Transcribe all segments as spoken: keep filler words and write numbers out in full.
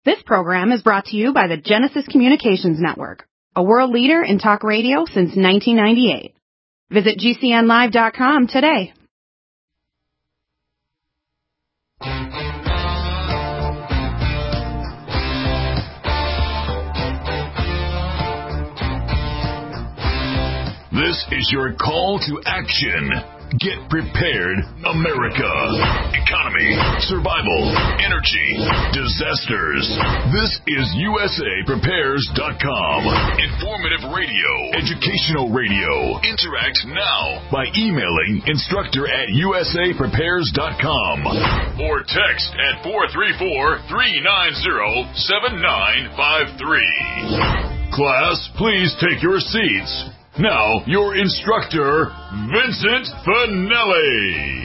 This program is brought to you by the Genesis Communications Network, a world leader in talk radio since nineteen ninety-eight. Visit G C N live dot com today. This is your call to action. Get prepared, America. Economy, survival, energy, disasters. This is U S A Prepares dot com. Informative radio, educational radio. Interact now by emailing instructor at U S A Prepares dot com or text at four three four, three nine zero, seven nine five three. Class, please take your seats. Now, your instructor, Vincent Finelli.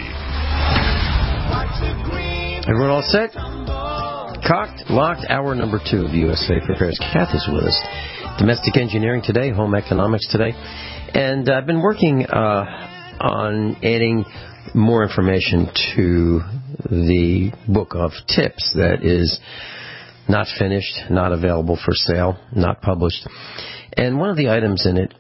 Everyone all set? Cocked, locked, hour number two of U S A Prepares. Kathy's with us. Domestic engineering today, home economics today. And I've been working uh, on adding more information to the book of tips that is not finished, not available for sale, not published. And one of the items in it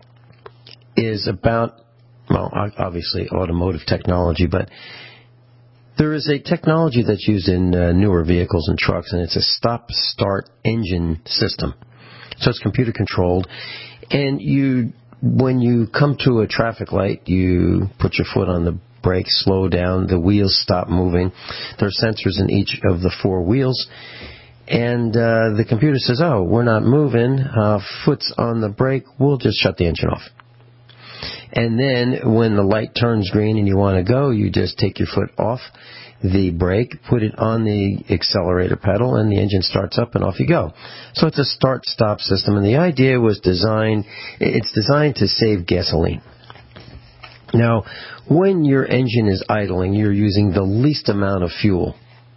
is about, well, obviously automotive technology, but there is a technology that's used in uh, newer vehicles and trucks, and it's a stop-start engine system. So it's computer controlled, and you, when you come to a traffic light, you put your foot on the brake, slow down, the wheels stop moving. There are sensors in each of the four wheels, and uh, the computer says, oh, we're not moving, uh, foot's on the brake, we'll just shut the engine off. And then when the light turns green and you want to go, you just take your foot off the brake, put it on the accelerator pedal, and the engine starts up and off you go. So it's a start-stop system, and the idea was designed, it's designed to save gasoline. Now, when your engine is idling, you're using the least amount of fuel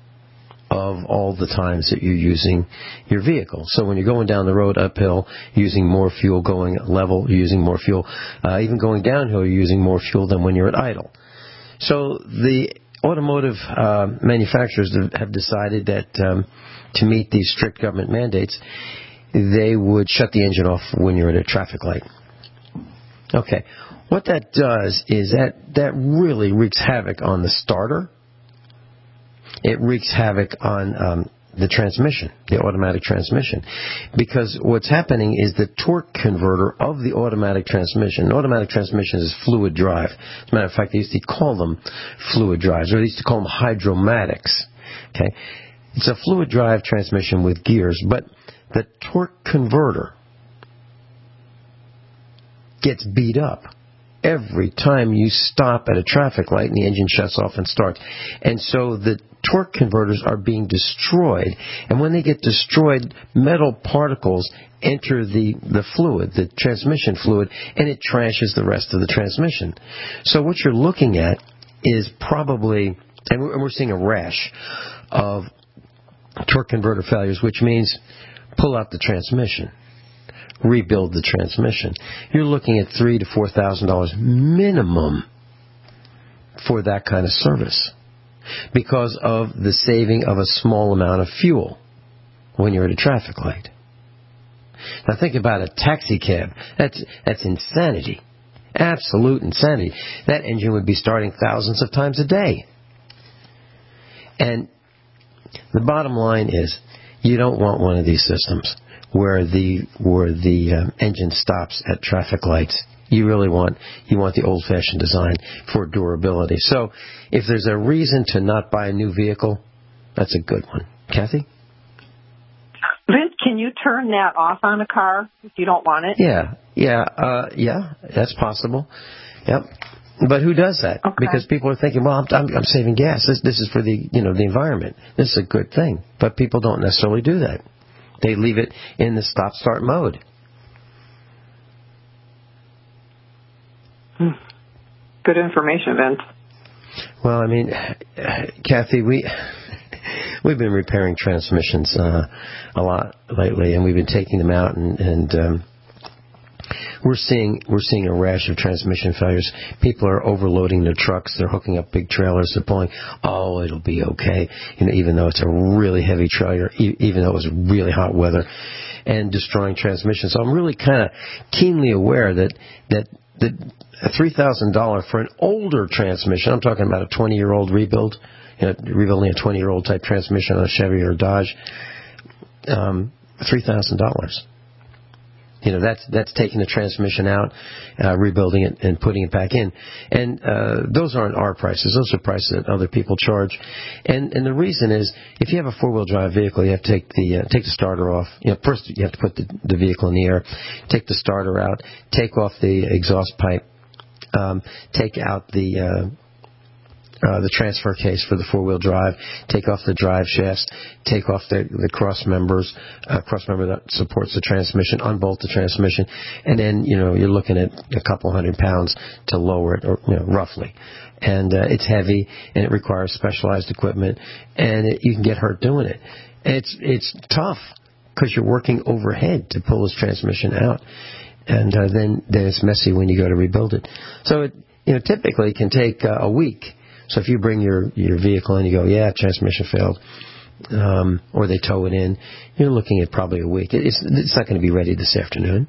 of all the times that you're using your vehicle. So when you're going down the road uphill, using more fuel, going level, using more fuel. Uh, even going downhill, you're using more fuel than when you're at idle. So the automotive uh, manufacturers have decided that um, to meet these strict government mandates, they would shut the engine off when you're at a traffic light. Okay. What that does is that that really wreaks havoc on the starter. It wreaks havoc on um, the transmission, the automatic transmission. Because what's happening is the torque converter of the automatic transmission. Automatic transmission is fluid drive. As a matter of fact, they used to call them fluid drives, or they used to call them hydromatics. Okay, it's a fluid drive transmission with gears, but the torque converter gets beat up every time you stop at a traffic light and the engine shuts off and starts. And so the torque converters are being destroyed. And when they get destroyed, metal particles enter the, the fluid, the transmission fluid, and it trashes the rest of the transmission. So what you're looking at is probably, and we're, and we're seeing a rash of torque converter failures, which means pull out the transmission. Rebuild the transmission. You're looking at three to four thousand dollars minimum for that kind of service, because of the saving of a small amount of fuel when you're at a traffic light. Now think about a taxi cab. That's that's insanity, absolute insanity. That engine would be starting thousands of times a day. And the bottom line is, you don't want one of these systems where the where the um, engine stops at traffic lights. You really want you want the old-fashioned design for durability. So if there's a reason to not buy a new vehicle, that's a good one. Kathy? Vince, can you turn that off on a car if you don't want it? Yeah, yeah, uh, yeah, that's possible. Yep. But who does that? Okay. Because people are thinking, well, I'm, I'm, I'm saving gas. This, this is for the you know the environment. This is a good thing. But people don't necessarily do that. They leave it in the stop-start mode. Good information, Vince. Well, I mean, Kathy, we we've been repairing transmissions uh, a lot lately, and we've been taking them out and, and um, We're seeing we're seeing a rash of transmission failures. People are overloading their trucks. They're hooking up big trailers. They're pulling. Oh, it'll be okay. You know, even though it's a really heavy trailer, e- even though it was really hot weather, and destroying transmissions. So I'm really kind of keenly aware that that that three thousand dollars for an older transmission. I'm talking about a twenty year old rebuild, you know, rebuilding a twenty year old type transmission on a Chevy or a Dodge. Um, three thousand dollars. You know, that's that's taking the transmission out, uh, rebuilding it, and putting it back in. And uh, those aren't our prices. Those are prices that other people charge. And and the reason is, if you have a four-wheel drive vehicle, you have to take the uh, take the starter off. You know, first you have to put the, the vehicle in the air, take the starter out, take off the exhaust pipe, um, take out the uh, Uh, the transfer case for the four-wheel drive, take off the drive shafts, take off the, the cross members, uh, cross member that supports the transmission, unbolt the transmission, and then, you know, you're looking at a couple hundred pounds to lower it, or, you know, roughly. And uh, it's heavy, and it requires specialized equipment, and it, you can get hurt doing it. And it's it's tough because you're working overhead to pull this transmission out, and uh, then then it's messy when you go to rebuild it. So it, you know, typically can take uh, a week. So if you bring your, your vehicle in, you go, yeah, transmission failed, um, or they tow it in, you're looking at probably a week. It's, it's not going to be ready this afternoon.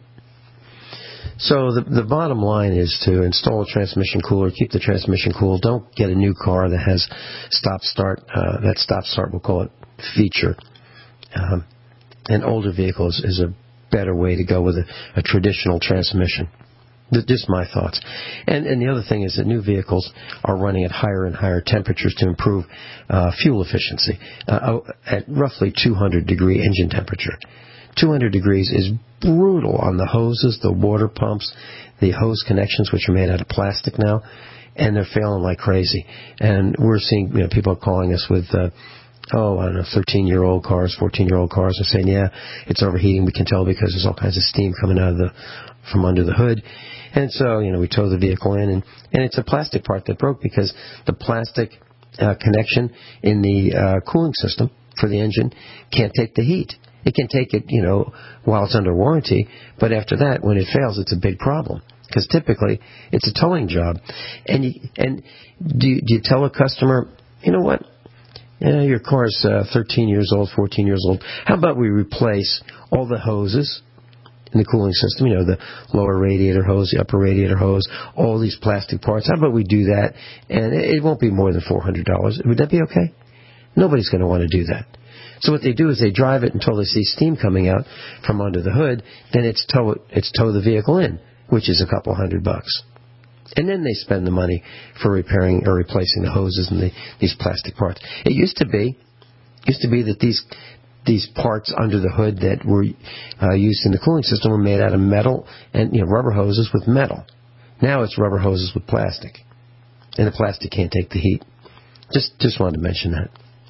So the, the bottom line is to install a transmission cooler, keep the transmission cool. Don't get a new car that has stop-start, uh, that stop-start, we'll call it, feature. Um, an older vehicle is, is a better way to go with a, a traditional transmission. Just my thoughts. And, and the other thing is that new vehicles are running at higher and higher temperatures to improve uh, fuel efficiency uh, at roughly two hundred degree engine temperature. two hundred degrees is brutal on the hoses, the water pumps, the hose connections, which are made out of plastic now, and they're failing like crazy. And we're seeing, you know, people calling us with, uh, oh, I don't know, thirteen-year-old cars, fourteen-year-old cars are saying, yeah, it's overheating. We can tell because there's all kinds of steam coming out of the from under the hood. And so, you know, we tow the vehicle in, and, and it's a plastic part that broke because the plastic uh, connection in the uh, cooling system for the engine can't take the heat. It can take it, you know, while it's under warranty, but after that, when it fails, it's a big problem because typically it's a towing job. And you, and do you, do you tell a customer, you know what, yeah, your car's uh, thirteen years old, fourteen years old. How about we replace all the hoses in the cooling system, you know, the lower radiator hose, the upper radiator hose, all these plastic parts. How about we do that, and it won't be more than four hundred dollars. Would that be okay? Nobody's going to want to do that. So what they do is they drive it until they see steam coming out from under the hood, then it's tow it, it's tow the vehicle in, which is a couple hundred bucks. And then they spend the money for repairing or replacing the hoses and the, these plastic parts. It used to be, used to be that these these parts under the hood that were uh, used in the cooling system were made out of metal and, you know, rubber hoses with metal. Now it's rubber hoses with plastic, and the plastic can't take the heat. Just just wanted to mention that.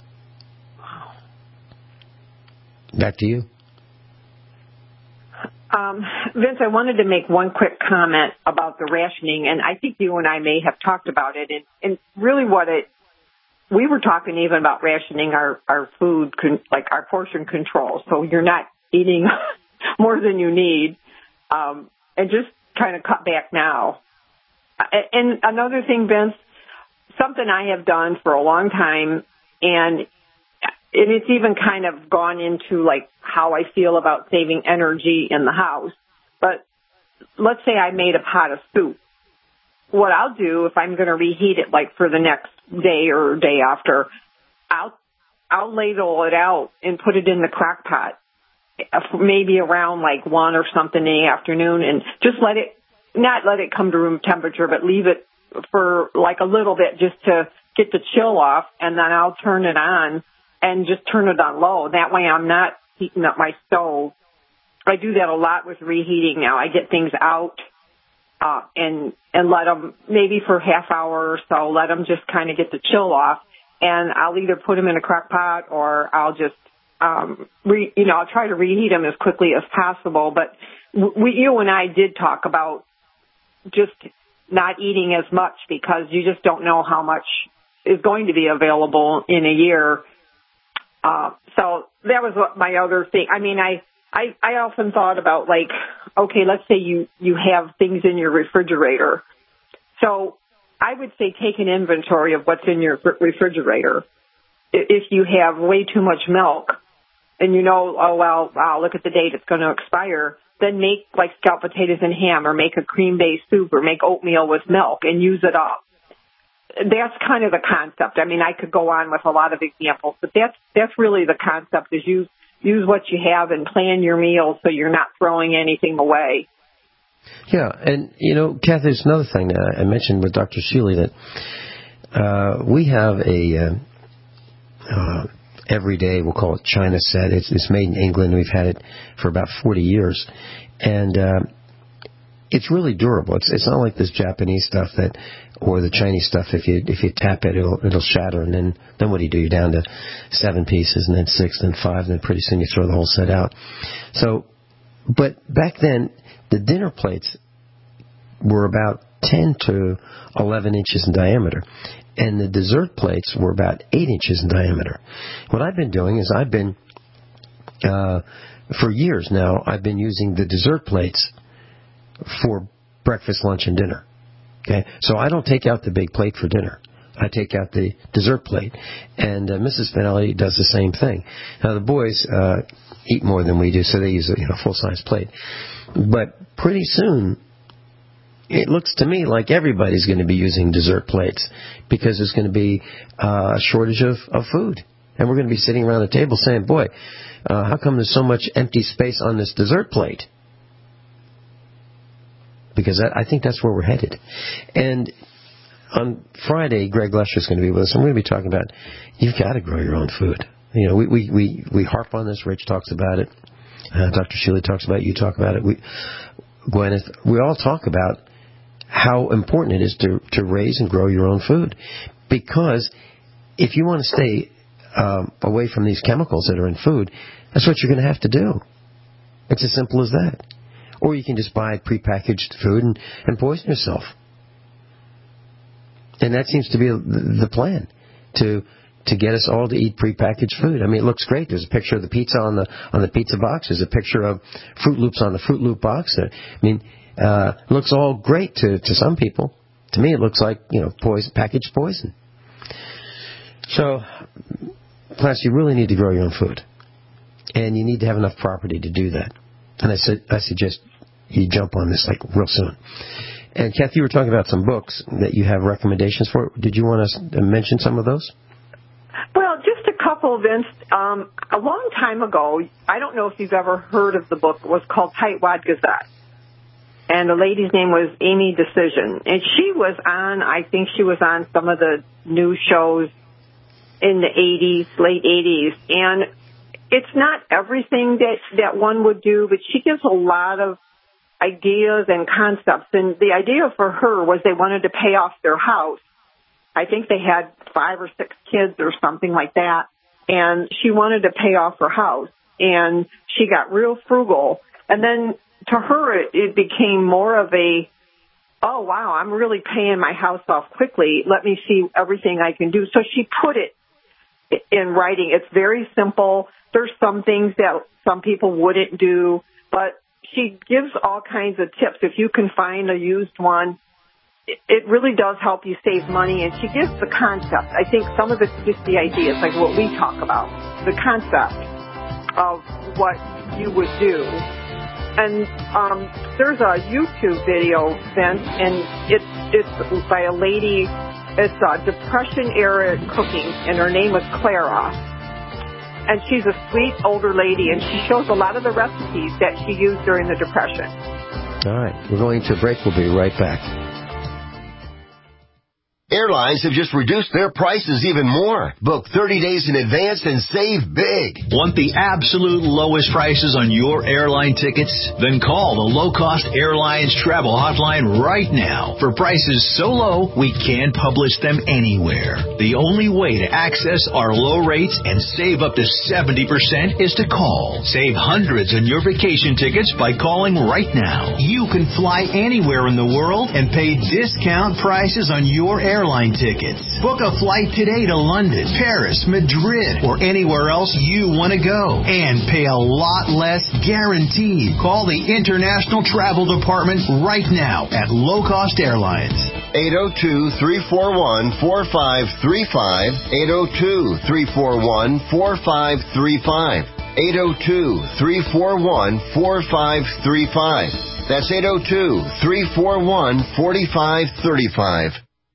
Back to you. Um, Vince, I wanted to make one quick comment about the rationing, and I think you and I may have talked about it, and, and really what it, we were talking even about rationing our, our food, con, like our portion control, so you're not eating more than you need, um, and just kind of cut back now. And another thing, Vince, something I have done for a long time, and And it's even kind of gone into, like, how I feel about saving energy in the house. But let's say I made a pot of soup. What I'll do, if I'm going to reheat it, like, for the next day or day after, I'll I'll ladle it out and put it in the crock pot, maybe around, like, one or something in the afternoon, and just let it, not let it come to room temperature, but leave it for, like, a little bit just to get the chill off, and then I'll turn it on and just turn it on low. That way I'm not heating up my stove. I do that a lot with reheating now. I get things out uh, and and let them, maybe for a half hour or so, let them just kind of get the chill off. And I'll either put them in a crock pot or I'll just, um, re, you know, I'll try to reheat them as quickly as possible. But we, you and I did talk about just not eating as much because you just don't know how much is going to be available in a year. Uh, so that was what my other thing. I mean, I, I, I often thought about, like, okay, let's say you, you have things in your refrigerator. So I would say take an inventory of what's in your refrigerator. If you have way too much milk and you know, oh, well, wow, look at the date, it's going to expire, then make, like, scalloped potatoes and ham, or make a cream-based soup, or make oatmeal with milk and use it up. That's kind of the concept. I mean, I could go on with a lot of examples, but that's that's really the concept, is use, use what you have and plan your meals so you're not throwing anything away. Yeah, and, you know, Kathy, there's another thing that I mentioned with Doctor Sheely, that uh, we have a uh, uh, everyday, we'll call it China set. It's, it's made in England. We've had it for about forty years. And uh, it's really durable. It's it's not like this Japanese stuff that, or the Chinese stuff. If you if you tap it, it'll it'll shatter, and then then what do you do? You're down to seven pieces, and then six, and then five, and then pretty soon you throw the whole set out. So, but back then, the dinner plates were about ten to eleven inches in diameter, and the dessert plates were about eight inches in diameter. What I've been doing is I've been, uh, for years now, I've been using the dessert plates for breakfast, lunch, and dinner. Okay, so I don't take out the big plate for dinner. I take out the dessert plate, and uh, Missus Spinelli does the same thing. Now the boys uh, eat more than we do, so they use a you know, full-size plate. But pretty soon, it looks to me like everybody's going to be using dessert plates, because there's going to be uh, a shortage of, of food, and we're going to be sitting around the table saying, "Boy, uh, how come there's so much empty space on this dessert plate?" Because that, I think that's where we're headed. And on Friday, Greg Lesher is going to be with us, and we're going to be talking about, you've got to grow your own food. You know, we we, we, we harp on this. Rich talks about it. Uh, Doctor Sheely talks about it. You talk about it. We, Gwyneth, we all talk about how important it is to, to raise and grow your own food. Because if you want to stay um, away from these chemicals that are in food, that's what you're going to have to do. It's as simple as that. Or you can just buy prepackaged food and, and poison yourself. And that seems to be the plan, to to get us all to eat prepackaged food. I mean, it looks great. There's a picture of the pizza on the on the pizza box. There's a picture of Fruit Loops on the Fruit Loop box. I mean, uh, it looks all great to, to some people. To me, it looks like, you know, poison, packaged poison. So, plus, you really need to grow your own food. And you need to have enough property to do that. And I said, I suggest you jump on this like real soon. And Kathy, you were talking about some books that you have recommendations for. Did you want us to mention some of those? Well, just a couple, Vince. Um, a long time ago, I don't know if you've ever heard of the book. It was called Tightwad Gazette. And the lady's name was Amy Decision. And she was on, I think she was on some of the news shows in the eighties, late eighties. And it's not everything that, that one would do, but she gives a lot of ideas and concepts. And the idea for her was they wanted to pay off their house. I think they had five or six kids or something like that. And she wanted to pay off her house. And she got real frugal. And then to her, it, it became more of a, oh, wow, I'm really paying my house off quickly. Let me see everything I can do. So she put it in writing. It's very simple. There's some things that some people wouldn't do, but she gives all kinds of tips. If you can find a used one, it really does help you save money, and she gives the concept. I think some of it's just the ideas, like what we talk about, the concept of what you would do. And um, there's a YouTube video, Vince, and it's it's by a lady. It's a Depression-era cooking, and her name is Clara. And she's a sweet older lady, and she shows a lot of the recipes that she used during the Depression. All right, we're going to a break. We'll be right back. Airlines have just reduced their prices even more. Book thirty days in advance and save big. Want the absolute lowest prices on your airline tickets? Then call the Low Cost Airlines Travel Hotline right now. For prices so low, we can't publish them anywhere. The only way to access our low rates and save up to seventy percent is to call. Save hundreds on your vacation tickets by calling right now. You can fly anywhere in the world and pay discount prices on your airline airline tickets. Book a flight today to London, Paris, Madrid, or anywhere else you want to go. And pay a lot less guaranteed. Call the International Travel Department right now at Low Cost Airlines. eight oh two, three four one, four five three five. eight oh two, three four one, four five three five. eight oh two, three four one, four five three five. That's eight oh two, three four one, four five three five.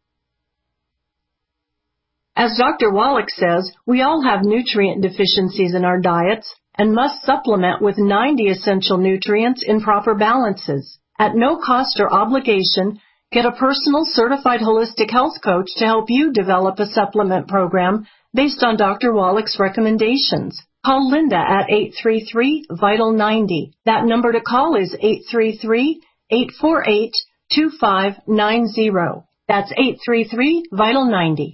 As Doctor Wallach says, we all have nutrient deficiencies in our diets and must supplement with ninety essential nutrients in proper balances. At no cost or obligation, get a personal certified holistic health coach to help you develop a supplement program based on Doctor Wallach's recommendations. Call Linda at eight three three, vital ninety. That number to call is eight three three, eight four eight, two five nine zero. That's eight three three, vital ninety.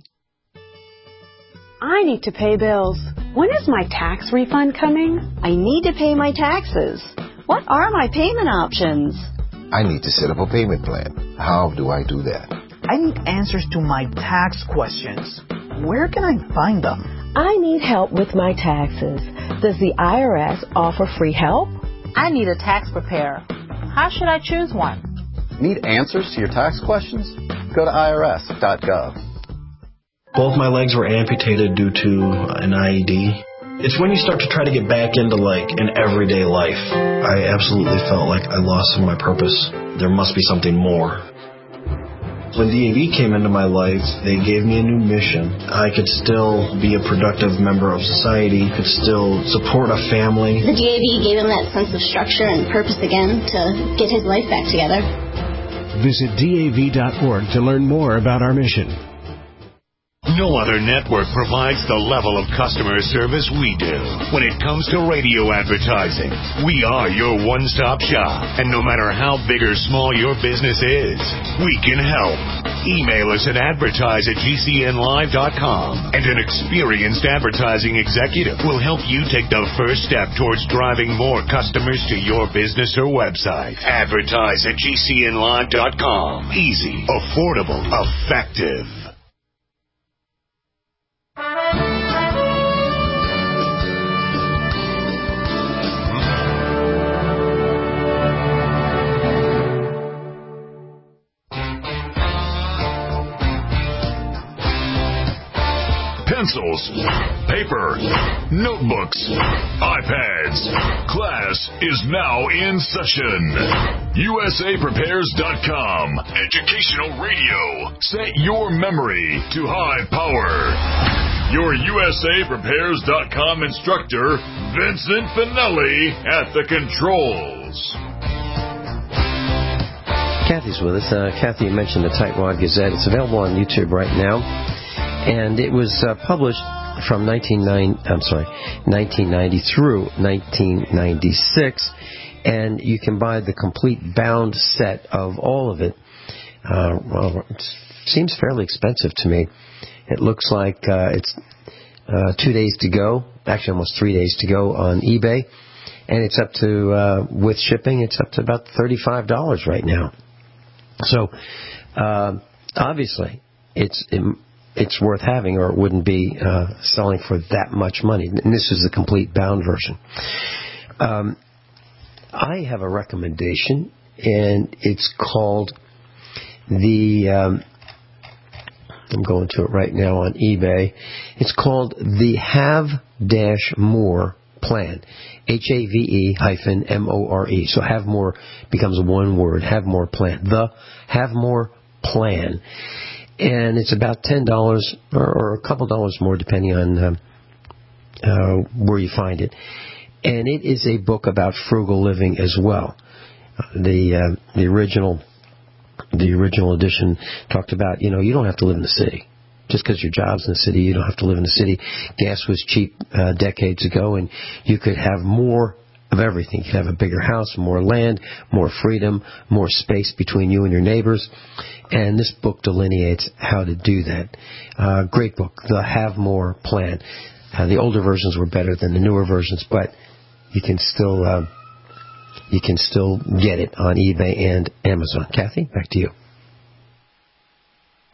I need to pay bills. When is my tax refund coming? I need to pay my taxes. What are my payment options? I need to set up a payment plan. How do I do that? I need answers to my tax questions. Where can I find them? I need help with my taxes. Does the I R S offer free help? I need a tax preparer. How should I choose one? Need answers to your tax questions? Go to I R S dot gov. Both my legs were amputated due to an I E D. It's when you start to try to get back into, like, an everyday life. I absolutely felt like I lost some of my purpose. There must be something more. When D A V came into my life, they gave me a new mission. I could still be a productive member of society, could still support a family. The D A V gave him that sense of structure and purpose again to get his life back together. Visit D A V dot org to learn more about our mission. No other network provides the level of customer service we do. When it comes to radio advertising, we are your one-stop shop. And no matter how big or small your business is, we can help. Email us at advertise at G C N live dot com, and an experienced advertising executive will help you take the first step towards driving more customers to your business or website. Advertise at G C N live dot com. Easy, affordable, effective. Pencils, paper, notebooks, iPads. Class is now in session. U S A Prepares dot com. Educational radio. Set your memory to high power. Your U S A Prepares dot com instructor, Vincent Finelli, at the controls. Kathy's with us. Uh, Kathy, you mentioned the Tightwad Gazette. It's available on YouTube right now. And it was uh, published from nineteen ninety, I'm sorry, nineteen ninety through nineteen ninety-six, and you can buy the complete bound set of all of it. Uh, well, it seems fairly expensive to me. It looks like uh, it's uh, two days to go, actually almost three days to go on eBay, and it's up to, uh, with shipping, it's up to about thirty-five dollars right now. So, uh, obviously, it's... It, it's worth having, or it wouldn't be uh, selling for that much money. And this is the complete bound version. Um, I have a recommendation, and it's called the, um, I'm going to it right now on eBay, it's called the Have Dash More Plan. H A V E hyphen M O R E. So Have More becomes one word, Have More Plan. The Have More Plan. And it's about ten dollars or, or a couple dollars more depending on um, uh, where you find it. And it is a book about frugal living as well. Uh, the uh, the original the original edition talked about, you know, you don't have to live in the city. Just because your job's in the city, you don't have to live in the city. Gas was cheap uh, decades ago, and you could have more of everything. You could have a bigger house, more land, more freedom, more space between you and your neighbors. And this book delineates how to do that. Uh, great book, The Have More Plan. Uh, the older versions were better than the newer versions, but you can still uh, you can still get it on eBay and Amazon. Kathy, back to you. How many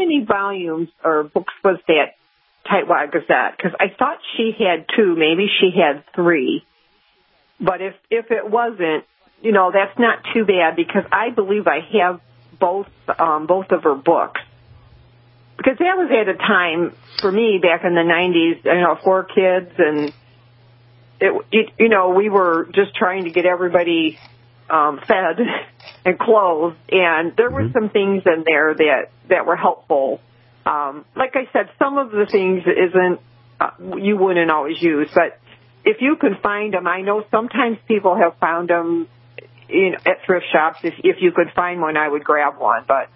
many volumes or books was that Tightwad Gazette? Because I thought she had two, maybe she had three. But if if it wasn't, you know, that's not too bad because I believe I have both um, both of her books. Because that was at a time for me back in the nineties, you know, four kids, and it, it you know, we were just trying to get everybody um, fed and clothed, and there were some things in there that that were helpful. Um, like I said, some of the things isn't uh, you wouldn't always use, but if you can find them, I know sometimes people have found them in, at thrift shops. If if you could find one, I would grab one. But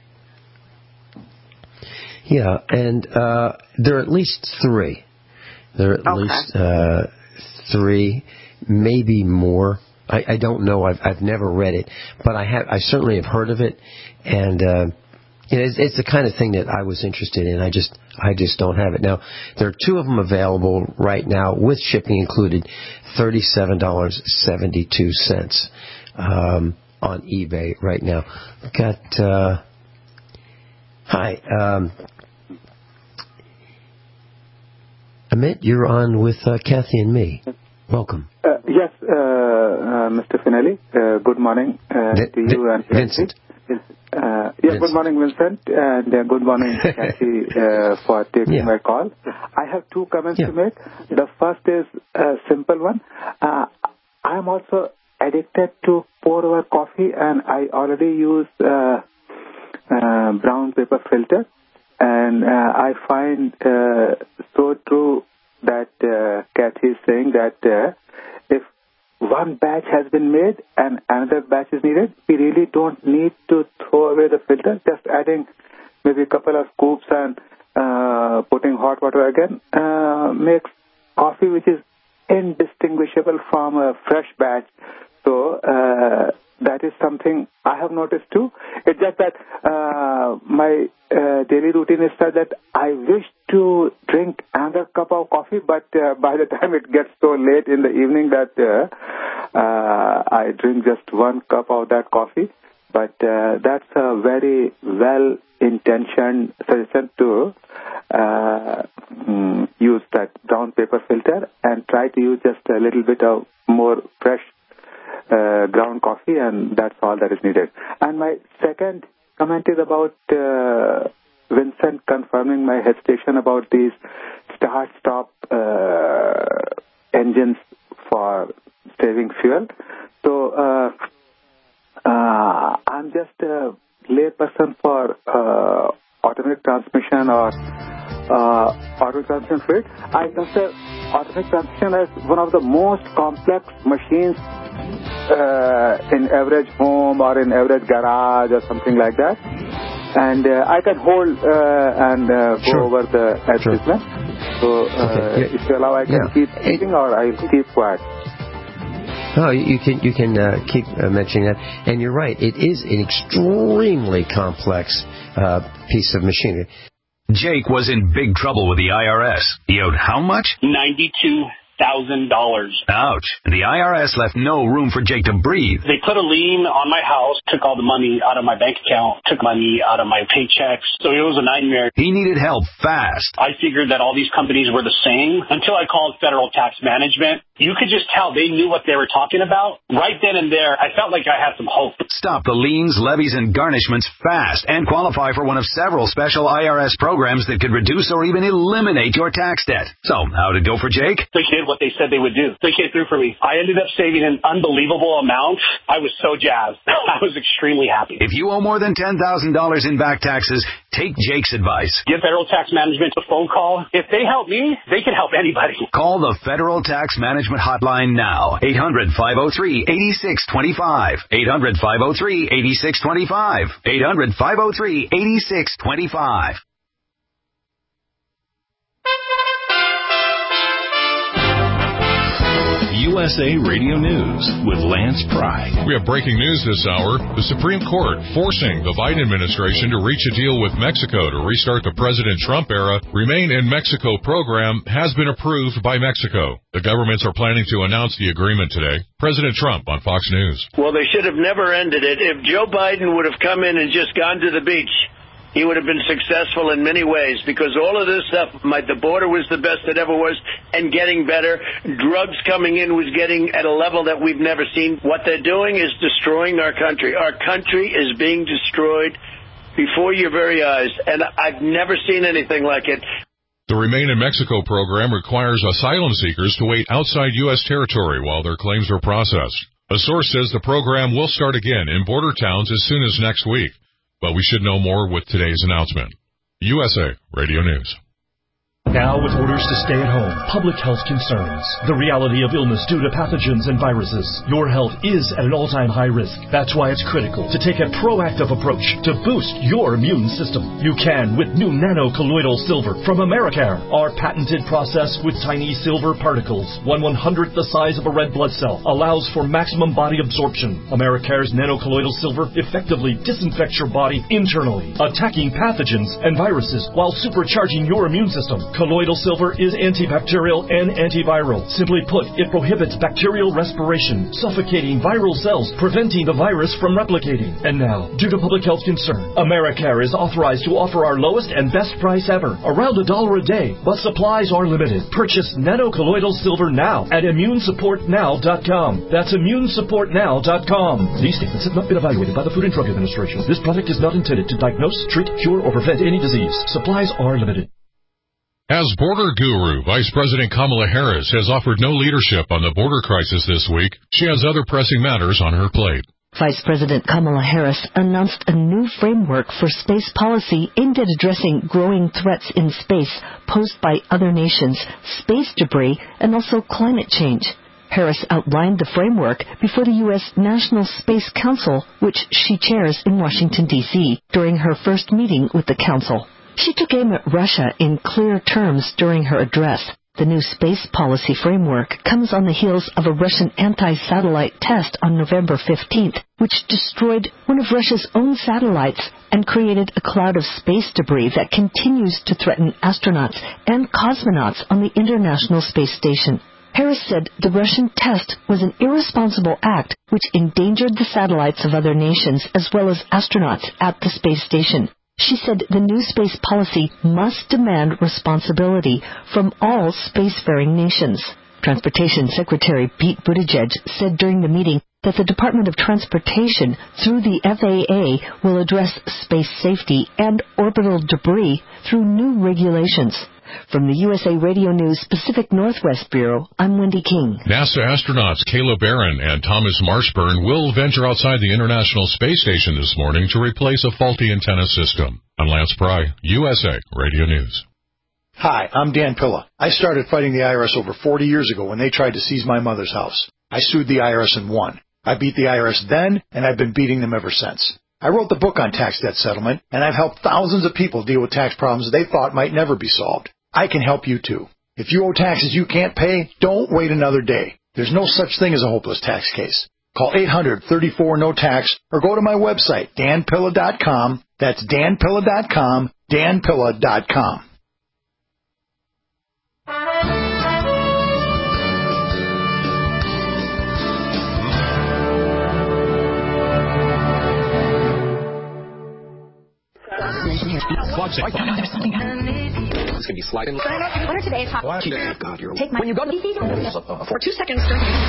yeah, and uh, there are at least three. There are at okay. least uh, three, maybe more. I, I don't know. I've I've never read it, but I have. I certainly have heard of it, and. Uh, You know, it's, it's the kind of thing that I was interested in. I just, I just don't have it now. There are two of them available right now with shipping included, thirty-seven dollars and seventy-two cents um, on eBay right now. Got uh, hi, um, Amit, you're on with uh, Kathy and me. Welcome. Uh, yes, uh, uh, Mister Finelli. Uh, good morning uh, v- to you and Vincent. Uh, yes, good morning, Vincent, and uh, good morning, Kathy, uh, for taking yeah. my call. I have two comments yeah. to make. The first is a simple one. Uh, I am also addicted to pour-over coffee, and I already use uh, uh, brown paper filter, and uh, I find uh, so true that uh, Kathy is saying that uh, if one batch has been made and another batch is needed, we really don't need to throw away the filter. Just adding maybe a couple of scoops and uh, putting hot water again uh, makes coffee which is indistinguishable from a fresh batch. So uh, that is something I have noticed too. It's just that uh, my uh, daily routine is such that I wish to drink another cup of coffee, but uh, by the time it gets so late in the evening that uh, uh, I drink just one cup of that coffee. But uh, that's a very well-intentioned suggestion to uh, mm, use that brown paper filter and try to use just a little bit of more fresh uh, ground coffee, and that's all that is needed. And my second comment is about uh, Vincent confirming my hesitation about these start-stop uh, engines for saving fuel. So uh, uh, I'm just a layperson for uh, automatic transmission or uh, auto transmission fluid. I consider automatic transmission as one of the most complex machines uh, in average home or in average garage or something like that. And uh, I can hold uh, and uh, go sure. over the adjustment. Sure. So uh, okay. yeah. if you allow, I can yeah. keep speaking or I'll keep quiet. No, you can you can uh, keep uh, mentioning that, and you're right. It is an extremely complex uh, piece of machinery. Jake was in big trouble with the I R S. He owed how much? Ninety-two thousand dollars. Ouch. And the I R S left no room for Jake to breathe. They put a lien on my house, took all the money out of my bank account, took money out of my paychecks. So it was a nightmare. He needed help fast. I figured that all these companies were the same until I called Federal Tax Management. You could just tell they knew what they were talking about. Right then and there, I felt like I had some hope. Stop the liens, levies, and garnishments fast and qualify for one of several special I R S programs that could reduce or even eliminate your tax debt. So, how'd it go for Jake? They did what they said they would do. They came through for me. I ended up saving an unbelievable amount. I was so jazzed. I was extremely happy. If you owe more than ten thousand dollars in back taxes, take Jake's advice. Give Federal Tax Management a phone call. If they help me, they can help anybody. Call the Federal Tax Management Hotline now. eight hundred, five oh three, eight six two five. eight hundred, five oh three, eight six two five. eight hundred, five oh three, eight six two five. U S A Radio News with Lance Pry. We have breaking news this hour. The Supreme Court forcing the Biden administration to reach a deal with Mexico to restart the President Trump era Remain in Mexico program has been approved by Mexico. The governments are planning to announce the agreement today. President Trump on Fox News. Well, they should have never ended it. If Joe Biden would have come in and just gone to the beach he would have been successful in many ways, because all of this stuff, my, the border was the best it ever was and getting better. Drugs coming in was getting at a level that we've never seen. What they're doing is destroying our country. Our country is being destroyed before your very eyes, and I've never seen anything like it. The Remain in Mexico program requires asylum seekers to wait outside U S territory while their claims are processed. A source says the program will start again in border towns as soon as next week, but we should know more with today's announcement. U S A Radio News. Now with orders to stay at home, public health concerns, the reality of illness due to pathogens and viruses, your health is at an all-time high risk. That's why it's critical to take a proactive approach to boost your immune system. You can with new nano-colloidal silver from Americare. Our patented process with tiny silver particles, one one-hundredth the size of a red blood cell, allows for maximum body absorption. Americare's nano-colloidal silver effectively disinfects your body internally, attacking pathogens and viruses while supercharging your immune system. Colloidal silver is antibacterial and antiviral. Simply put, it prohibits bacterial respiration, suffocating viral cells, preventing the virus from replicating. And now, due to public health concern, Americare is authorized to offer our lowest and best price ever, around a dollar a day, but supplies are limited. Purchase nano-colloidal silver now at immune support now dot com. That's immune support now dot com. These statements have not been evaluated by the Food and Drug Administration. This product is not intended to diagnose, treat, cure, or prevent any disease. Supplies are limited. As border guru, Vice President Kamala Harris has offered no leadership on the border crisis this week. She has other pressing matters on her plate. Vice President Kamala Harris announced a new framework for space policy aimed at addressing growing threats in space posed by other nations, space debris, and also climate change. Harris outlined the framework before the U S National Space Council, which she chairs in Washington, D C, during her first meeting with the council. She took aim at Russia in clear terms during her address. The new space policy framework comes on the heels of a Russian anti-satellite test on November fifteenth, which destroyed one of Russia's own satellites and created a cloud of space debris that continues to threaten astronauts and cosmonauts on the International Space Station. Harris said the Russian test was an irresponsible act which endangered the satellites of other nations as well as astronauts at the space station. She said the new space policy must demand responsibility from all spacefaring nations. Transportation Secretary Pete Buttigieg said during the meeting that the Department of Transportation, through the F A A, will address space safety and orbital debris through new regulations. From the U S A Radio News Pacific Northwest Bureau, I'm Wendy King. NASA astronauts Caleb Barron and Thomas Marshburn will venture outside the International Space Station this morning to replace a faulty antenna system. I'm Lance Pry, U S A Radio News. Hi, I'm Dan Pilla. I started fighting the I R S over forty years ago when they tried to seize my mother's house. I sued the I R S and won. I beat the I R S then, and I've been beating them ever since. I wrote the book on tax debt settlement, and I've helped thousands of people deal with tax problems they thought might never be solved. I can help you too. If you owe taxes you can't pay, don't wait another day. There's no such thing as a hopeless tax case. Call eight hundred, thirty-four, no tax or go to my website, dan pilla dot com. That's dan pilla dot com, dan pilla dot com. It's going to be sliding. What are today's hot? God, you're Take my when you go to for two seconds.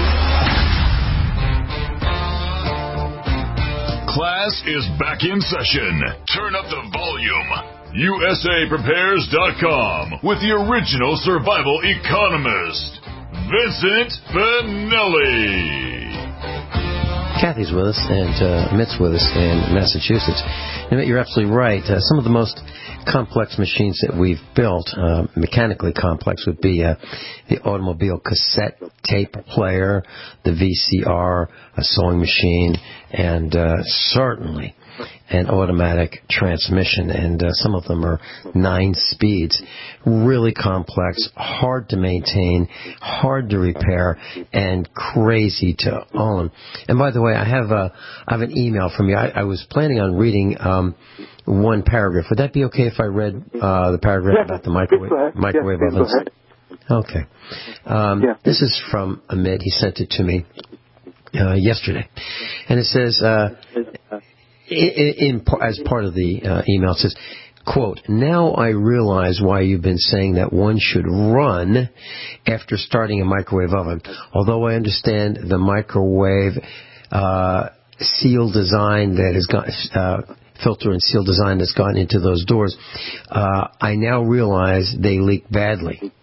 Class is back in session. Turn up the volume. U S A Prepares dot com with the original survival economist, Vincent Finelli. Kathy's with us, and uh, Mitt's with us in Massachusetts. And Mitt, you're absolutely right. Uh, some of the most complex machines that we've built, uh, mechanically complex, would be uh, the automobile cassette tape player, the V C R, a sewing machine, and uh, certainly an automatic transmission. And uh, some of them are nine speeds. Really complex, hard to maintain, hard to repair, and crazy to own. And by the way, I have a, I have an email from you. I, I was planning on reading um, one paragraph. Would that be okay if I read uh, the paragraph yeah, about the microwave, microwave yeah, ovens? Okay. Um, yeah. This is from Amit. He sent it to me uh, yesterday. And it says, uh, in, in as part of the uh, email, it says, quote, now I realize why you've been saying that one should run after starting a microwave oven. Although I understand the microwave uh, seal design that has got uh, filter and seal design that's gone into those doors, uh, I now realize they leak badly.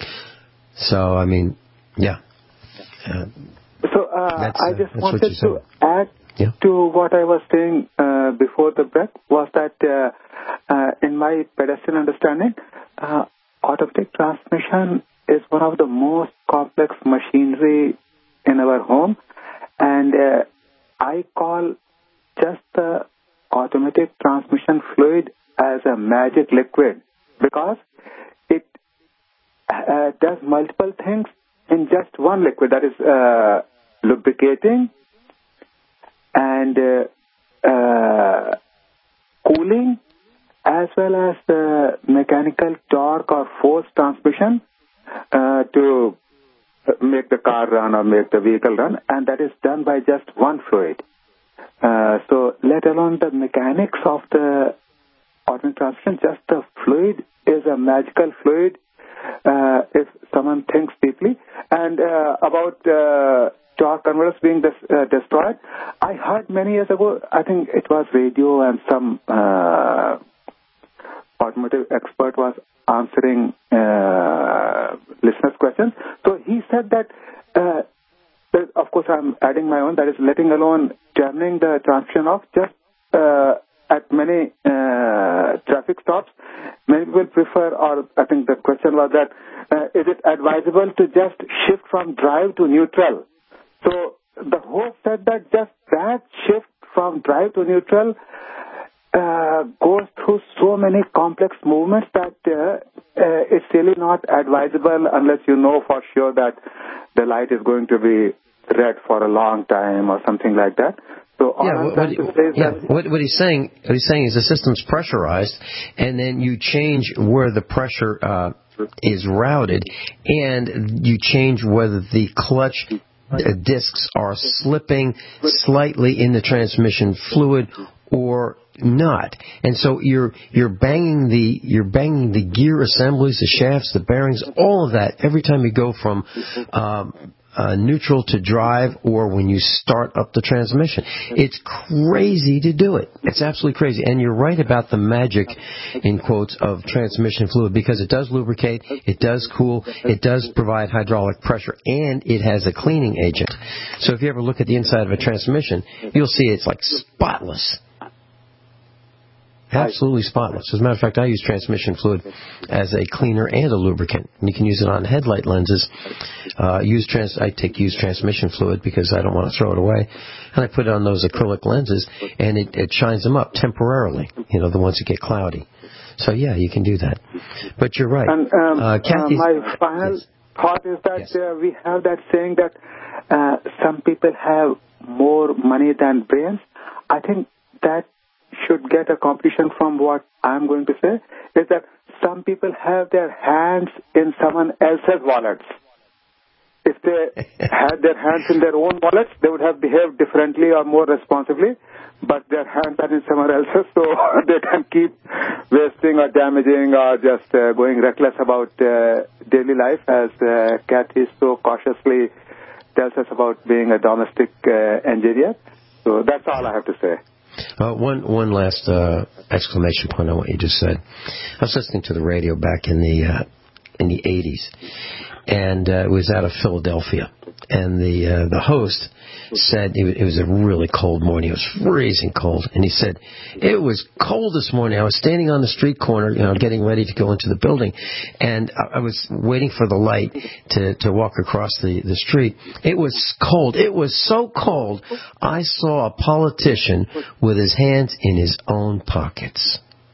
So, I mean, yeah. Uh, so uh, I uh, just wanted to add yeah. to what I was saying uh, before the break was that uh, uh, in my pedestrian understanding, uh, automatic transmission is one of the most complex machinery in our home, and uh, I call just the automatic transmission fluid as a magic liquid because it uh, does multiple things in just one liquid, that is uh, lubricating and uh, uh, cooling, as well as the mechanical torque or force transmission uh, to make the car run or make the vehicle run, and that is done by just one fluid. Uh, so let alone the mechanics of the automatic transmission, just the fluid is a magical fluid uh, if someone thinks deeply. And uh, about uh, torque converters being des- uh, destroyed, I heard many years ago, I think it was radio and some uh, automotive expert was answering uh, listeners' questions. So he said that, uh, that, of course I'm adding my own, that is letting alone turning the transmission off just uh, at many uh, traffic stops. Many people prefer, or I think the question was that, uh, is it advisable to just shift from drive to neutral? So the host said that just that shift from drive to neutral uh, goes through so many complex movements that uh, uh, it's really not advisable unless you know for sure that the light is going to be red for a long time or something like that. So yeah, what, what, yeah what, what he's saying, what he's saying is the system's pressurized, and then you change where the pressure uh, is routed, and you change whether the clutch discs are slipping slightly in the transmission fluid or not. And so you're you're banging the you're banging the gear assemblies, the shafts, the bearings, all of that every time you go from um, uh, neutral to drive or when you start up the transmission. It's crazy to do it. It's absolutely crazy. And you're right about the magic, in quotes, of transmission fluid because it does lubricate, it does cool, it does provide hydraulic pressure, and it has a cleaning agent. So if you ever look at the inside of a transmission, you'll see it's like spotless. Absolutely spotless. As a matter of fact, I use transmission fluid as a cleaner and a lubricant. You can use it on headlight lenses. Uh, use trans- I take used transmission fluid because I don't want to throw it away. And I put it on those acrylic lenses, and it, it shines them up temporarily, you know, the ones that get cloudy. So, yeah, you can do that. But you're right. And um, uh, uh, my final yes. thought is that yes. uh, we have that saying that uh, some people have more money than brains. I think that should get a competition from what I'm going to say, is that some people have their hands in someone else's wallets. If they had their hands in their own wallets, they would have behaved differently or more responsibly, but their hands are in someone else's, so they can keep wasting or damaging or just uh, going reckless about uh, daily life, as uh, Kathy so cautiously tells us about being a domestic uh, engineer. So that's all I have to say. Uh, one one last uh, exclamation point on what you just said. I was listening to the radio back in the uh, in the eighties, and uh, it was out of Philadelphia. And the uh, the host said it was a really cold morning. It was freezing cold, and he said it was cold this morning. I was standing on the street corner, you know, getting ready to go into the building, and I was waiting for the light to to walk across the the street. It was cold. It was so cold. I saw a politician with his hands in his own pockets.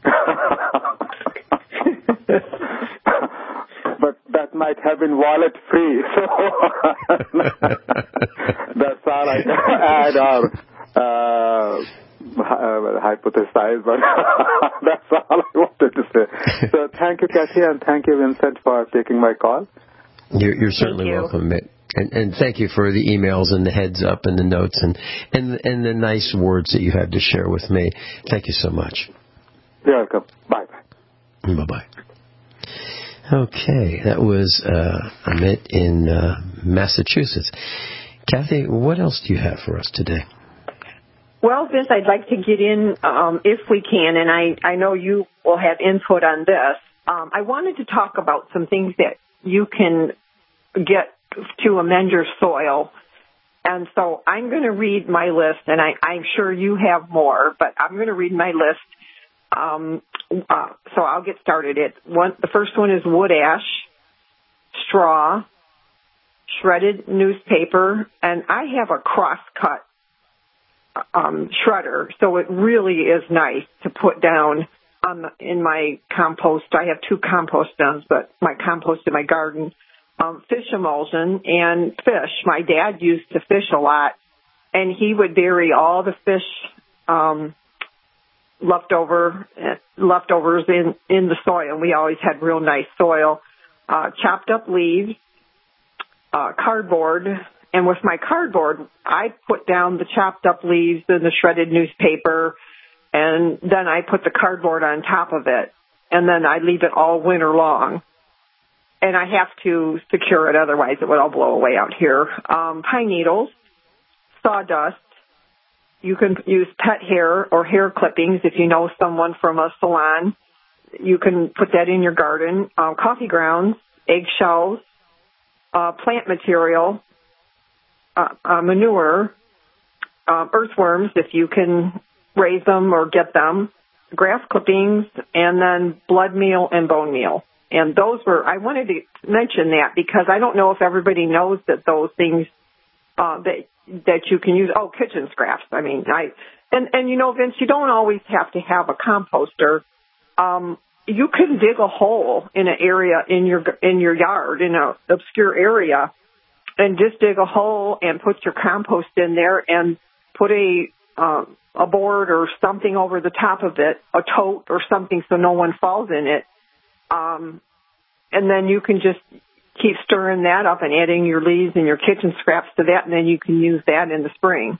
But that might have been wallet free, so that's all I can add or uh, hypothesize, but that's all I wanted to say. So thank you, Kathy, and thank you, Vincent, for taking my call. You're, you're certainly you. welcome. And, and thank you for the emails and the heads up and the notes and, and, and the nice words that you had to share with me. Thank you so much. You're welcome. Bye-bye. Bye-bye. Okay, that was uh, Amit in uh, Massachusetts. Kathy, what else do you have for us today? Well, Vince, I'd like to get in, um, if we can, and I, I know you will have input on this. Um, I wanted to talk about some things that you can get to amend your soil. And so I'm going to read my list, and I, I'm sure you have more, but I'm going to read my list. Um, uh, so I'll get started. It one, the first one is wood ash, straw, shredded newspaper, and I have a cross-cut um, shredder, so it really is nice to put down on the, in my compost. I have two compost bins, but my compost in my garden, um, fish emulsion and fish. My dad used to fish a lot, and he would bury all the fish um, leftover leftovers in in the soil. We always had real nice soil. Uh, chopped up leaves, uh, cardboard. And with my cardboard, I put down the chopped up leaves and the shredded newspaper, and then I put the cardboard on top of it, and then I leave it all winter long. And I have to secure it, otherwise it would all blow away out here. Um, pine needles, sawdust. You can use pet hair or hair clippings if you know someone from a salon. You can put that in your garden. Um, coffee grounds, eggshells, uh, plant material, Uh, uh, manure, uh, earthworms, if you can raise them or get them, grass clippings, and then blood meal and bone meal. And those were, I wanted to mention that because I don't know if everybody knows that those things uh, that that you can use. Oh, kitchen scraps. I mean, I and and you know, Vince, you don't always have to have a composter. Um, you can dig a hole in an area in your in your yard in an obscure area. And just dig a hole and put your compost in there and put a um, a board or something over the top of it, a tote or something so no one falls in it. Um, and then you can just keep stirring that up and adding your leaves and your kitchen scraps to that, and then you can use that in the spring.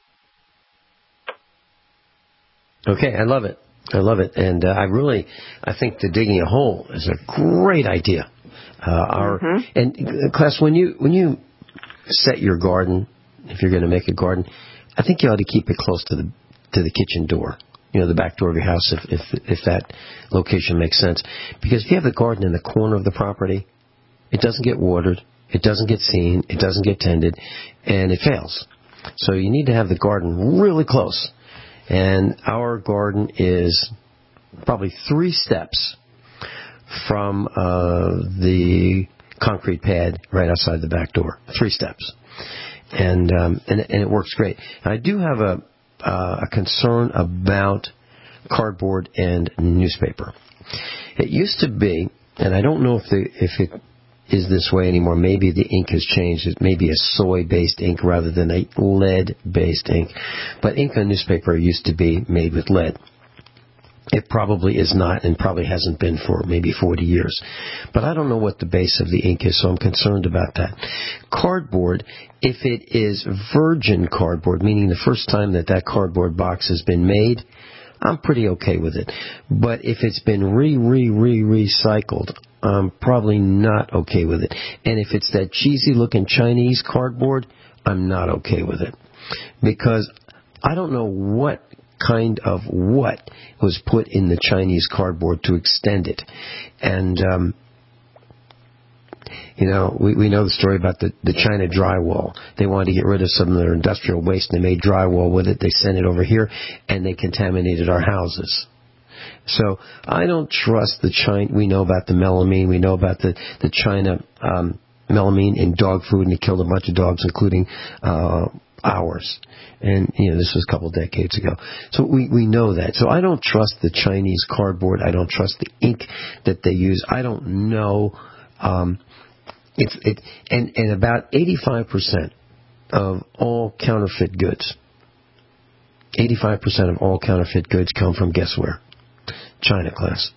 Okay, I love it. I love it. And uh, I really, I think the digging a hole is a great idea. Uh, our mm-hmm. and uh, class, when you when you set your garden, if you're going to make a garden, I think you ought to keep it close to the to the kitchen door, you know, the back door of your house, if if if that location makes sense. Because if you have the garden in the corner of the property, it doesn't get watered, it doesn't get seen, it doesn't get tended, and it fails. So you need to have the garden really close. And our garden is probably three steps from uh, the concrete pad right outside the back door. Three steps. And um, and, and it works great. I do have a, uh, a concern about cardboard and newspaper. It used to be, and I don't know if the, if it is this way anymore, maybe the ink has changed. It may be a soy-based ink rather than a lead-based ink. But ink on newspaper used to be made with lead. It probably is not, and probably hasn't been for maybe forty years. But I don't know what the base of the ink is, so I'm concerned about that. Cardboard, if it is virgin cardboard, meaning the first time that that cardboard box has been made, I'm pretty okay with it. But if it's been re, re, re, recycled, I'm probably not okay with it. And if it's that cheesy-looking Chinese cardboard, I'm not okay with it. Because I don't know what kind of what was put in the Chinese cardboard to extend it. And, um, you know, we, we know the story about the, the China drywall. They wanted to get rid of some of their industrial waste, and they made drywall with it. They sent it over here, and they contaminated our houses. So I don't trust the China. We know about the melamine. We know about the, the China um, melamine in dog food, and it killed a bunch of dogs, including uh ours. And, you know, this was a couple of decades ago. So we, we know that. So I don't trust the Chinese cardboard. I don't trust the ink that they use. I don't know. Um, it's, it, and, and about eighty-five percent of all counterfeit goods, eighty-five percent of all counterfeit goods come from, guess where? China, class.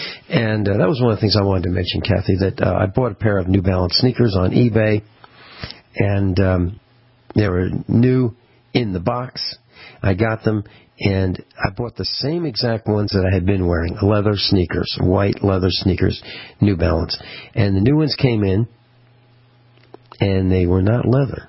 And uh, that was one of the things I wanted to mention, Kathy, that uh, I bought a pair of New Balance sneakers on eBay. and um, they were new in the box. I got them, and I bought the same exact ones that I had been wearing, leather sneakers, white leather sneakers, New Balance. And the new ones came in, and they were not leather.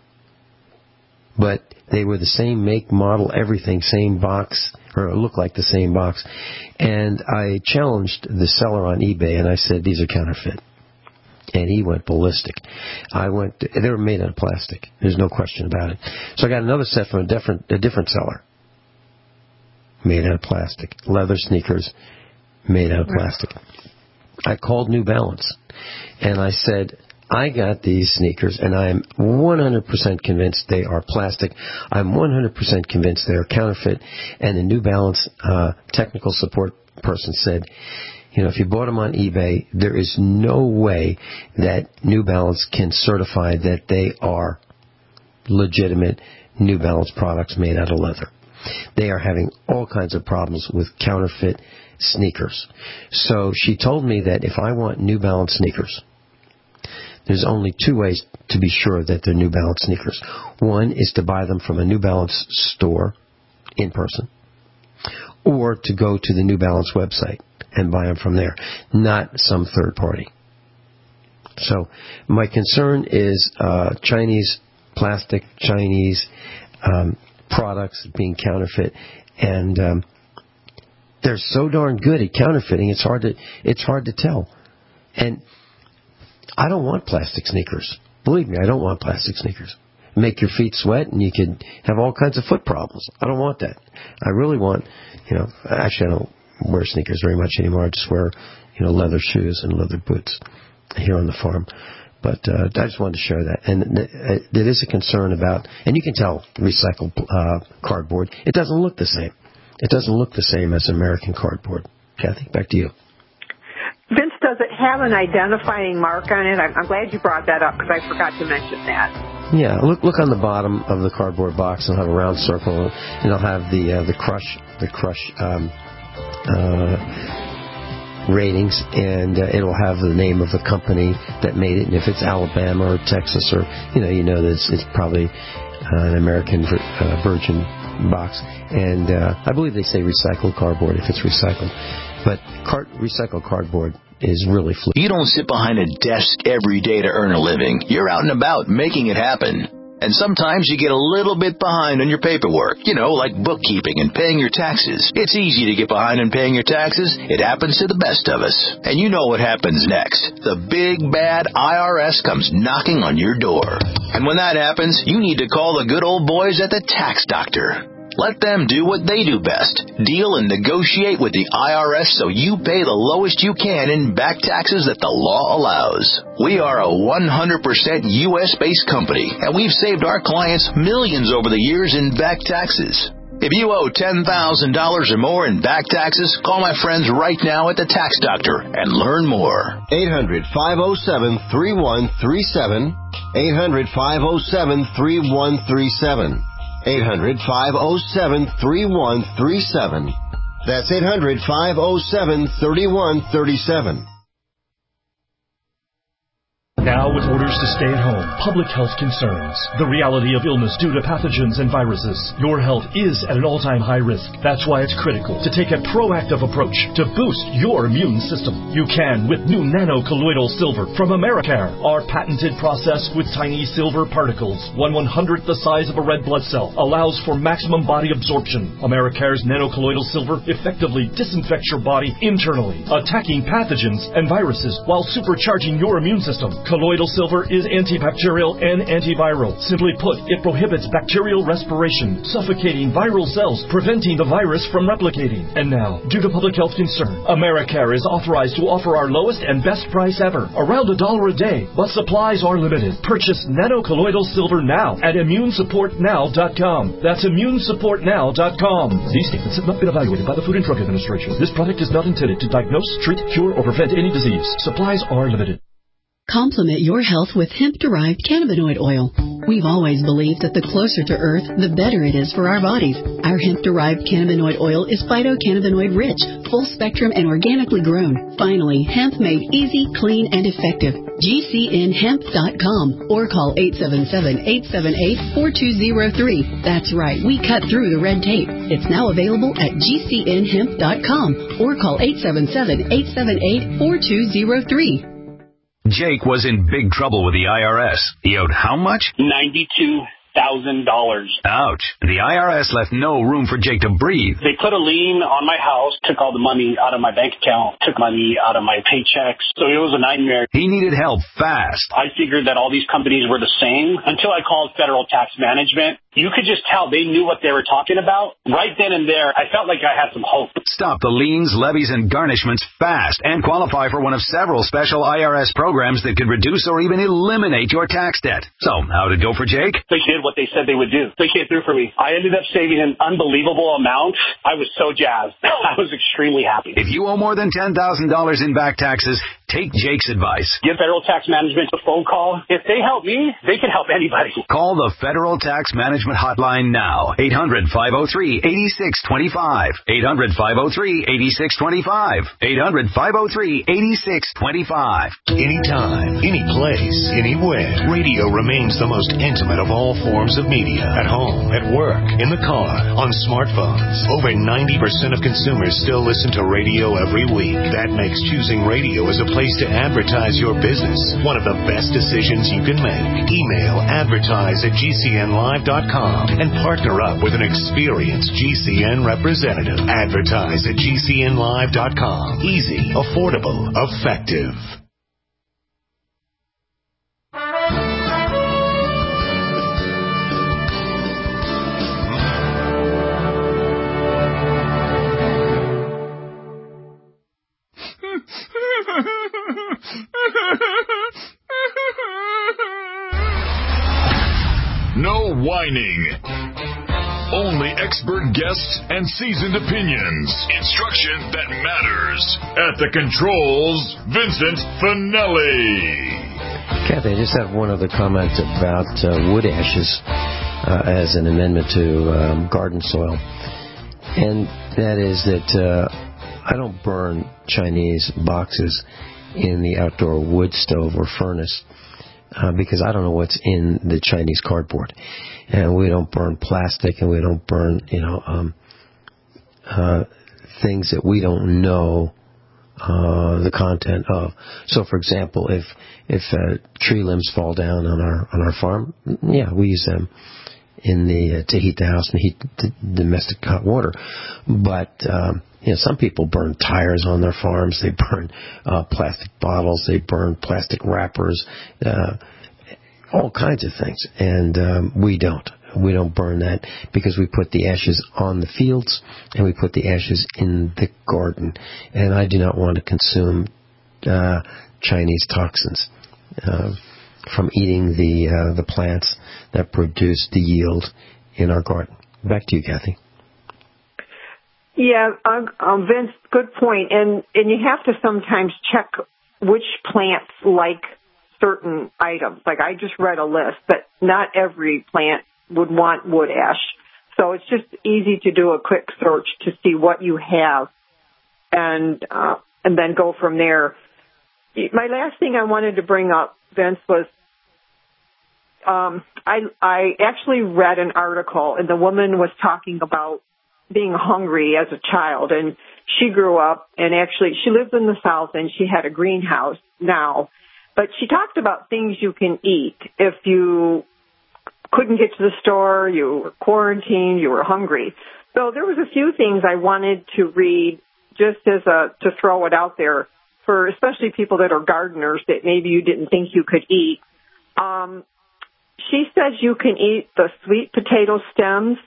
But they were the same make, model, everything, same box, or it looked like the same box. And I challenged the seller on eBay, and I said, these are counterfeit. And he went ballistic. I went, they were made out of plastic. There's no question about it. So I got another set from a different, a different seller. Made out of plastic. Leather sneakers, made out of plastic. I called New Balance, and I said, I got these sneakers, and I am one hundred percent convinced they are plastic. I'm one hundred percent convinced they are counterfeit. And the New Balance uh, technical support person said, you know, if you bought them on eBay, there is no way that New Balance can certify that they are legitimate New Balance products made out of leather. They are having all kinds of problems with counterfeit sneakers. So she told me that if I want New Balance sneakers, there's only two ways to be sure that they're New Balance sneakers. One is to buy them from a New Balance store in person, or to go to the New Balance website and buy them from there, not some third party. So my concern is uh, Chinese plastic, Chinese um, products being counterfeit, and um, they're so darn good at counterfeiting. It's hard to it's hard to tell. And I don't want plastic sneakers. Believe me, I don't want plastic sneakers. Make your feet sweat, and you could have all kinds of foot problems. I don't want that. I really want, you know, actually I don't wear sneakers very much anymore. I just wear, you know, leather shoes and leather boots here on the farm. But uh, I just wanted to share that. And there is a concern about, and you can tell recycled uh, cardboard, it doesn't look the same. It doesn't look the same as American cardboard. Kathy, back to you. Vince, does it have an identifying mark on it? I'm, I'm glad you brought that up because I forgot to mention that. Yeah, look look on the bottom of the cardboard box. It'll have a round circle, and it'll have the uh, the crush the crush um, uh, ratings, and uh, it'll have the name of the company that made it. And if it's Alabama or Texas, or you know, you know that it's, it's probably uh, an American uh, Virgin box. And uh, I believe they say recycled cardboard if it's recycled. But card, recycled cardboard is really fluid. You don't sit behind a desk every day to earn a living. You're out and about making it happen. And sometimes you get a little bit behind on your paperwork, you know, like bookkeeping and paying your taxes. It's easy to get behind on paying your taxes. It happens to the best of us. And you know what happens next. The big, bad I R S comes knocking on your door. And when that happens, you need to call the good old boys at the Tax Doctor. Let them do what they do best. Deal and negotiate with the I R S so you pay the lowest you can in back taxes that the law allows. We are a one hundred percent U S-based company, and we've saved our clients millions over the years in back taxes. If you owe ten thousand dollars or more in back taxes, call my friends right now at the Tax Doctor and learn more. eight hundred, five oh seven, three one three seven. eight hundred, five oh seven, three one three seven. eight hundred, five oh seven, three one three seven. That's eight hundred, five oh seven, three one three seven. Now with orders to stay at home, public health concerns, the reality of illness due to pathogens and viruses, your health is at an all-time high risk. That's why it's critical to take a proactive approach to boost your immune system. You can with new nano-colloidal silver from Americare. Our patented process with tiny silver particles, one one-hundredth the size of a red blood cell, allows for maximum body absorption. Americare's nano-colloidal silver effectively disinfects your body internally, attacking pathogens and viruses while supercharging your immune system. Colloidal silver is antibacterial and antiviral. Simply put, it prohibits bacterial respiration, suffocating viral cells, preventing the virus from replicating. And now, due to public health concern, Americare is authorized to offer our lowest and best price ever, around a dollar a day, but supplies are limited. Purchase nano-colloidal silver now at immune support now dot com. That's immune support now dot com. These statements have not been evaluated by the Food and Drug Administration. This product is not intended to diagnose, treat, cure, or prevent any disease. Supplies are limited. Complement your health with hemp-derived cannabinoid oil. We've always believed that the closer to Earth, the better it is for our bodies. Our hemp-derived cannabinoid oil is phytocannabinoid-rich, full-spectrum, and organically grown. Finally, hemp made easy, clean, and effective. G C N hemp dot com or call eight seven seven, eight seven eight, four two zero three. That's right, we cut through the red tape. It's now available at G C N hemp dot com or call eight seven seven, eight seven eight, four two zero three. Jake was in big trouble with the I R S. He owed how much? ninety-two thousand dollars. Ouch. The I R S left no room for Jake to breathe. They put a lien on my house, took all the money out of my bank account, took money out of my paychecks. So it was a nightmare. He needed help fast. I figured that all these companies were the same until I called Federal Tax Management. You could just tell they knew what they were talking about. Right then and there, I felt like I had some hope. Stop the liens, levies, and garnishments fast and qualify for one of several special I R S programs that could reduce or even eliminate your tax debt. So, how did it go for Jake? They did what they said they would do. They came through for me. I ended up saving an unbelievable amount. I was so jazzed. I was extremely happy. If you owe more than ten thousand dollars in back taxes, take Jake's advice. Give Federal Tax Management a phone call. If they help me, they can help anybody. Call the Federal Tax Management Hotline now. eight hundred, five oh three, eight six two five. eight hundred, five oh three, eight six two five. eight hundred, five oh three, eight six two five. Anytime, any place, anywhere. Radio remains the most intimate of all forms of media. At home, at work, in the car, on smartphones. Over ninety percent of consumers still listen to radio every week. That makes choosing radio as a place to advertise your business one of the best decisions you can make. Email advertise at G C N live dot com and partner up with an experienced G C N representative. Advertise at G C N live dot com. Easy, affordable, effective. No whining. Only expert guests and seasoned opinions. Instruction that matters. At the controls, Vincent Finelli. Kathy, I just have one other comment about uh, wood ashes uh, as an amendment to um, garden soil. And that is that uh, I don't burn Chinese boxes in the outdoor wood stove or furnace uh, because I don't know what's in the Chinese cardboard. And we don't burn plastic, and we don't burn, you know, um, uh, things that we don't know uh, the content of. So, for example, if if uh, tree limbs fall down on our on our farm, yeah, we use them in the uh, to heat the house and heat the domestic hot water. But um, you know, some people burn tires on their farms. They burn uh, plastic bottles. They burn plastic wrappers. Uh, all kinds of things, and um, we don't. We don't burn that because we put the ashes on the fields and we put the ashes in the garden. And I do not want to consume uh, Chinese toxins uh, from eating the uh, the plants that produce the yield in our garden. Back to you, Kathy. Yeah, um, um, Vince, good point. And and you have to sometimes check which plants like certain items. Like I just read a list, but not every plant would want wood ash. So it's just easy to do a quick search to see what you have and uh, and then go from there. My last thing I wanted to bring up, Vince, was um, I, I actually read an article, and the woman was talking about being hungry as a child. And she grew up, and actually she lives in the South, and she had a greenhouse now. But she talked about things you can eat if you couldn't get to the store, you were quarantined, you were hungry. So there was a few things I wanted to read just as a, to throw it out there for especially people that are gardeners that maybe you didn't think you could eat. Um, she says you can eat the sweet potato stems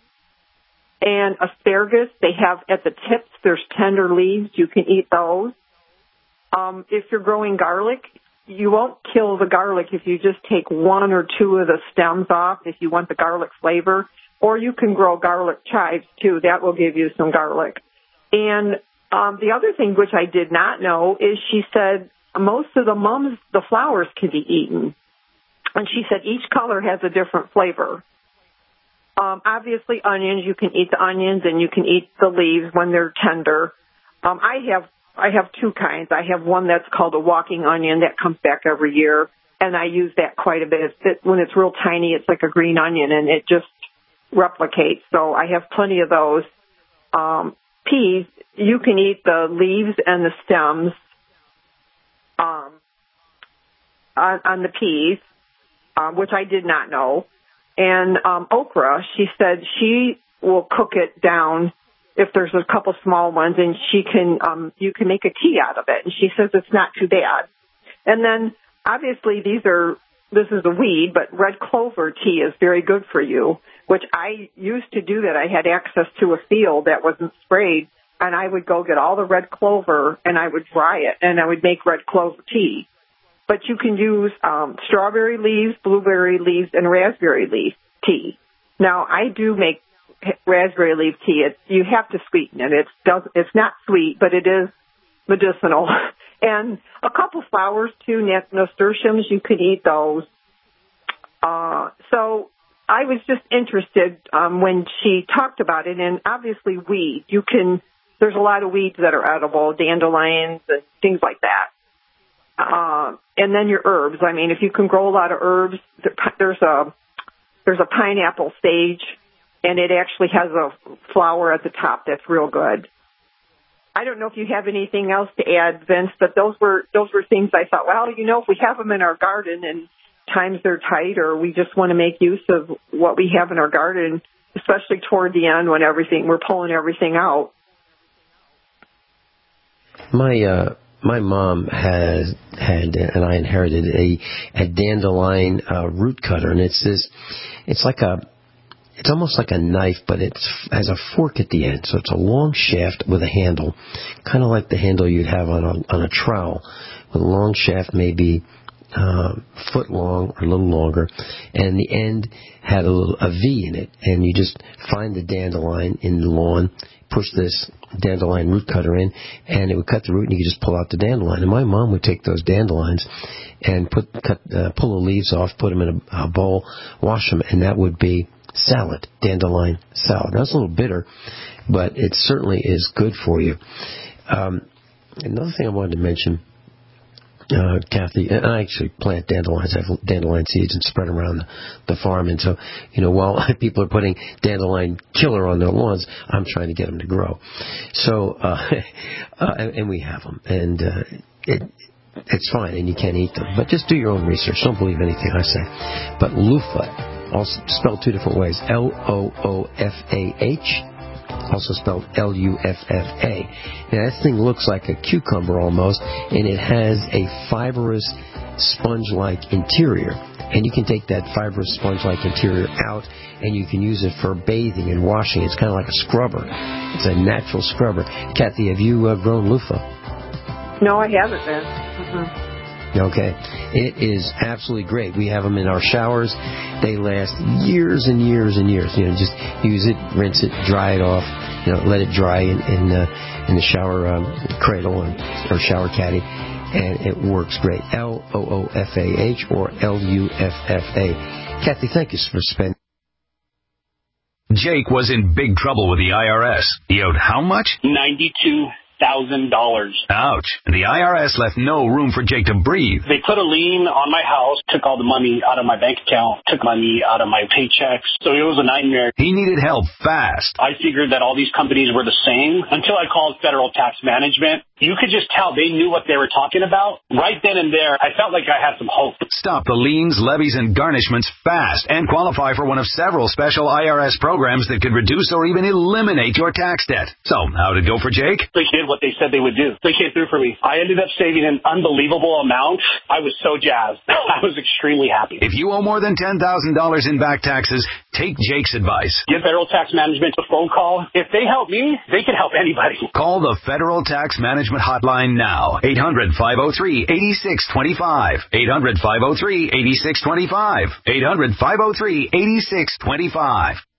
and asparagus. They have at the tips, there's tender leaves. You can eat those. Um, if you're growing garlic, you won't kill the garlic if you just take one or two of the stems off if you want the garlic flavor. Or you can grow garlic chives, too. That will give you some garlic. And um, the other thing, which I did not know, is she said most of the mums, the flowers can be eaten. And she said each color has a different flavor. Um, obviously, onions, you can eat the onions and you can eat the leaves when they're tender. Um, I have I have two kinds. I have one that's called a walking onion that comes back every year, and I use that quite a bit. It, when it's real tiny, it's like a green onion, and it just replicates. So I have plenty of those. Um, peas, you can eat the leaves and the stems um, on, on the peas, um, which I did not know. And um, okra, she said she will cook it down if there's a couple small ones, and she can um, you can make a tea out of it. And she says it's not too bad. And then obviously these are this is a weed, but red clover tea is very good for you, which I used to do that. I had access to a field that wasn't sprayed, and I would go get all the red clover and I would dry it, and I would make red clover tea. But you can use um, strawberry leaves, blueberry leaves, and raspberry leaf tea. Now, I do make raspberry leaf tea. It, you have to sweeten it. It's, does, it's not sweet, but it is medicinal. And a couple flowers, too, nasturtiums, you could eat those. Uh, so I was just interested um, when she talked about it, and obviously weed. You can, there's a lot of weeds that are edible, dandelions and things like that. Uh, and then your herbs. I mean, if you can grow a lot of herbs, there's a there's a pineapple sage, and it actually has a flower at the top that's real good. I don't know if you have anything else to add, Vince, but those were those were things I thought, well, you know, if we have them in our garden and times are tight, or we just want to make use of what we have in our garden, especially toward the end when everything we're pulling everything out. My uh My mom has had, and I inherited a, a dandelion uh, root cutter, and it's this, it's like a, it's almost like a knife, but it has a fork at the end, so it's a long shaft with a handle, kind of like the handle you'd have on a, on a trowel, with a long shaft, maybe uh, foot long or a little longer, and the end had a little a V in it, and you just find the dandelion in the lawn, push this dandelion root cutter in, and it would cut the root, and you could just pull out the dandelion. And my mom would take those dandelions and put cut uh, pull the leaves off, put them in a, a bowl, wash them, and that would be salad, dandelion salad. Now, it's a little bitter, but it certainly is good for you. Um, another thing I wanted to mention, uh, Kathy, and I actually plant dandelions. I have dandelion seeds and spread them around the, the farm. And so, you know, while people are putting dandelion killer on their lawns, I'm trying to get them to grow. So, uh, uh, and, and we have them. And uh, it, it's fine, and you can eat them. But just do your own research. Don't believe anything I say. But loofah, also spelled two different ways, L O O F A H, also spelled L U F F A. Now, that thing looks like a cucumber almost, and it has a fibrous, sponge-like interior. And you can take that fibrous, sponge-like interior out, and you can use it for bathing and washing. It's kind of like a scrubber. It's a natural scrubber. Kathy, have you uh, grown loofah? No, I haven't, man. Mm-hmm. Okay. It is absolutely great. We have them in our showers. They last years and years and years. You know, just use it, rinse it, dry it off, you know, let it dry in, in, uh, in the shower um, cradle and, or shower caddy, and it works great. L O O F A H or L U F F A. Kathy, thank you for spending. Jake was in big trouble with the I R S. He owed how much? ninety-two thousand dollars. Ouch. And the I R S left no room for Jake to breathe. They put a lien on my house, took all the money out of my bank account, took money out of my paychecks. So it was a nightmare. He needed help fast. I figured that all these companies were the same until I called Federal Tax Management. You could just tell they knew what they were talking about. Right then and there, I felt like I had some hope. Stop the liens, levies, and garnishments fast and qualify for one of several special I R S programs that could reduce or even eliminate your tax debt. So, how'd it go for Jake? They did what they said they would do. They came through for me. I ended up saving an unbelievable amount. I was so jazzed. I was extremely happy. If you owe more than ten thousand dollars in back taxes, take Jake's advice. Give Federal Tax Management a phone call. If they help me, they can help anybody. Call the Federal Tax Management Hotline now. eight hundred, five oh three, eight six two five. eight hundred, five oh three, eight six two five. eight hundred, five oh three, eight six two five.